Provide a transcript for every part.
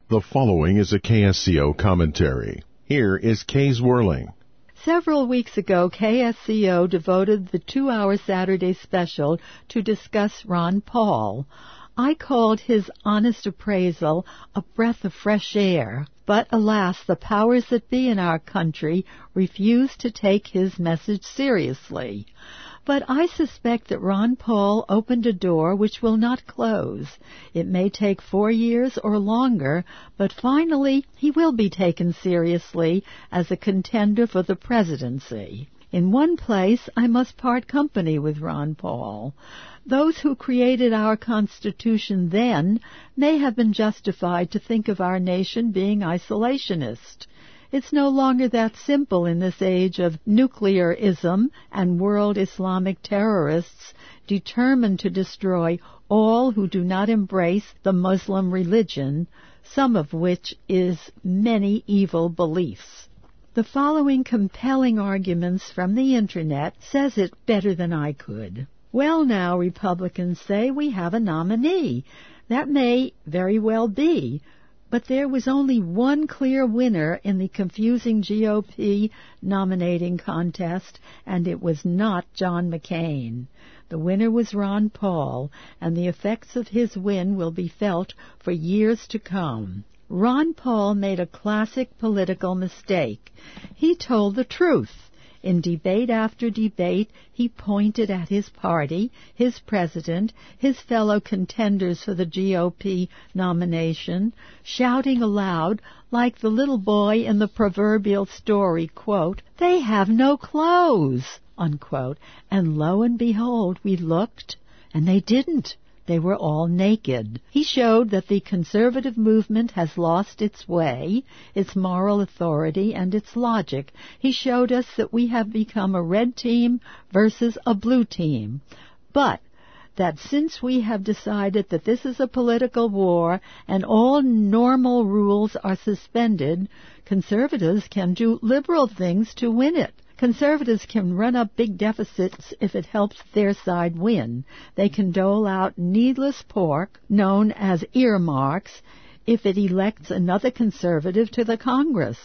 The following is a KSCO commentary. Here is Kay's Whirling. Several weeks ago, KSCO devoted the 2-hour Saturday special to discuss Ron Paul. I called his honest appraisal a breath of fresh air. But alas, the powers that be in our country refuse to take his message seriously. But I suspect that Ron Paul opened a door which will not close. It may take 4 years or longer, but finally he will be taken seriously as a contender for the presidency. In one place, I must part company with Ron Paul. Those who created our Constitution then may have been justified to think of our nation being isolationist. It's no longer that simple in this age of nuclearism and world Islamic terrorists determined to destroy all who do not embrace the Muslim religion, some of which is many evil beliefs. The following compelling arguments from the Internet says it better than I could. Well, now, Republicans say we have a nominee. That may very well be. But there was only one clear winner in the confusing GOP nominating contest, and it was not John McCain. The winner was Ron Paul, and the effects of his win will be felt for years to come. Ron Paul made a classic political mistake. He told the truth. In debate after debate, he pointed at his party, his president, his fellow contenders for the GOP nomination, shouting aloud, like the little boy in the proverbial story, quote, "They have no clothes," unquote. And lo and behold, we looked, and they didn't. They were all naked. He showed that the conservative movement has lost its way, its moral authority, and its logic. He showed us that we have become a red team versus a blue team. But that since we have decided that this is a political war and all normal rules are suspended, conservatives can do liberal things to win it. Conservatives can run up big deficits if it helps their side win. They can dole out needless pork, known as earmarks, if it elects another conservative to the Congress.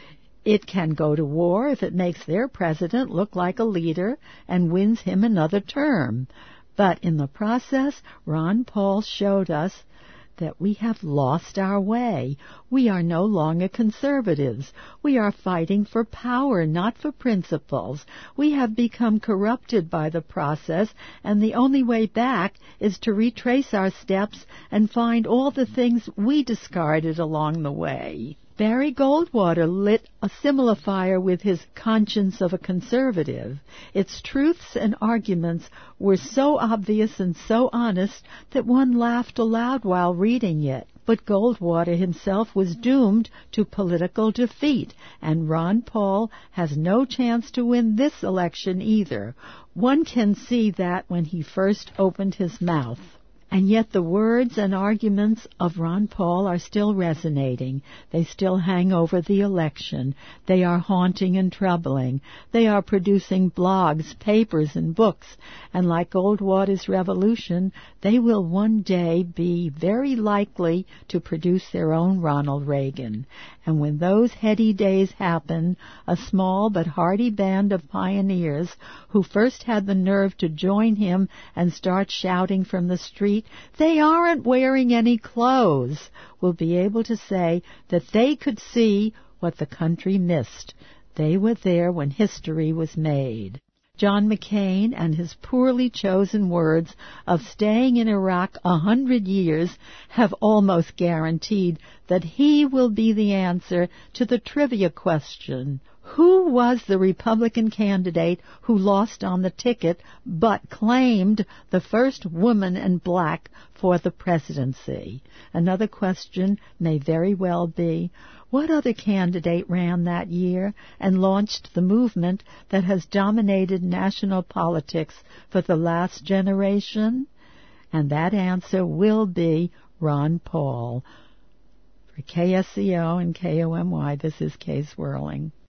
It can go to war if it makes their president look like a leader and wins him another term. But in the process, Ron Paul showed us that we have lost our way. We are no longer conservatives. We are fighting for power, not for principles. We have become corrupted by the process, and the only way back is to retrace our steps and find all the things we discarded along the way. Barry Goldwater lit a similar fire with his conscience of a conservative. Its truths and arguments were so obvious and so honest that one laughed aloud while reading it. But Goldwater himself was doomed to political defeat, and Ron Paul has no chance to win this election either. One can see that when he first opened his mouth. And yet the words and arguments of Ron Paul are still resonating. They still hang over the election. They are haunting and troubling. They are producing blogs, papers, and books. And like Goldwater's revolution, they will one day be very likely to produce their own Ronald Reagan. And when those heady days happen, a small but hardy band of pioneers who first had the nerve to join him and start shouting from the street, "They aren't wearing any clothes," will be able to say that they could see what the country missed. They were there when history was made. John McCain and his poorly chosen words of staying in Iraq 100 years have almost guaranteed that he will be the answer to the trivia question: who was the Republican candidate who lost on the ticket but claimed the first woman and black for the presidency? Another question may very well be, what other candidate ran that year and launched the movement that has dominated national politics for the last generation? And that answer will be Ron Paul. For KSCO and KOMY, this is Kay Swirling.